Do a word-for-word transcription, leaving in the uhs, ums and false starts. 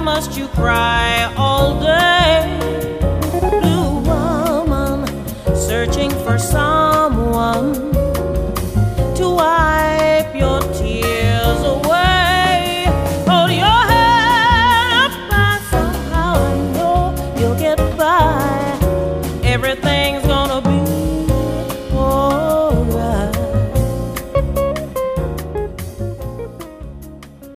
must you cry all day? Blue woman, searching for someone to wipe your tears away. Hold your head up and somehow I know you'll get by. Everything